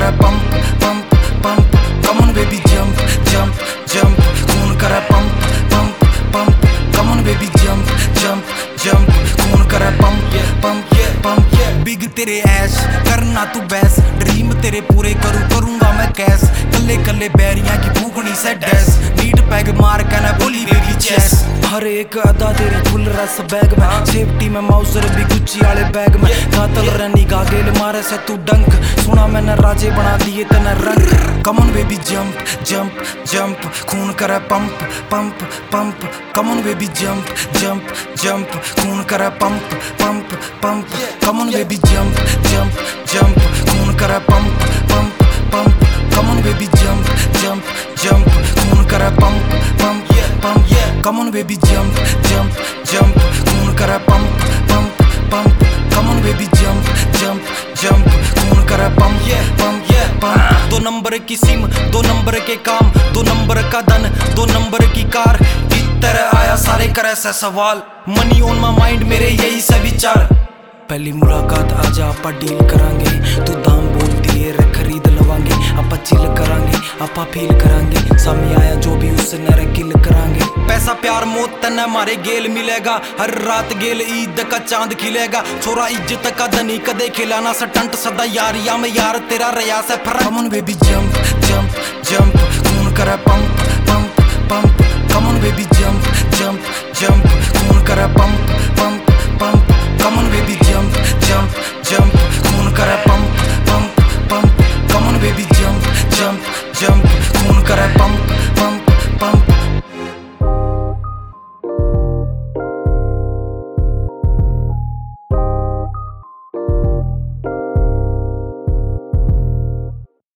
करे pump pump pump, come on baby jump jump jump, खून करे pump pump pump, come on baby jump jump jump, खून करे pump pump pump. Big तेरे ऐश करना तू बैस, ड्रीम तेरे पूरे करूंगा मैं कैस, कल्ले कल्ले बैरियां की भूखनी से डैस, नीट पैग मार के ना बोली बेबी चेस। हर एक अदा तेरी फुल रस बैग में, सेफ्टी में माउजर भी गुच्ची वाले बैग में, कातल रनी गागेल मारे से तू डंक, सुना मैंने राजे बना दिए तेने रंग। Come on baby jump jump jump, खून करे pump pump pump, come on baby jump jump jump, खून करे pump pump pump, come on baby jump jump jump, खून करे pump pump pump, come on baby jump jump jump, खून करे pump pump pump, come on baby jump jump jump, खून करे pump pump pump, come on baby jump jump jump, खून करे pump pump pump. 2 number की SIM 2 number के काम, 2 number का धन 2 नंबर की कार, तरह आया सारे करे से सवाल, मनी ऑन माई माइंड मेरे यही से विचार। पहली मुलाकात आजा आपा डील करांगे, तू दाम बोल दिए रे खरीद लवांगे, आपा चिल करांगे आपा फील करांगे, सामने आया जो भी उसने रे किल करांगे। पैसा प्यार मौत तने मारे गेल मिलेगा, हर रात गेल ईद का चांद खिलेगा, छोरा इज्जत का धनी कदे खिलाना सटंट सदा यारिया में यार तेरा रया से फर्क। Come on baby jump jump jump, खून करे pump pump pump, come on baby jump jump jump, खून करे pump pump pump, come on baby jump jump jump, खून करे pump pump pump, come on baby jump jump jump, खून करे pump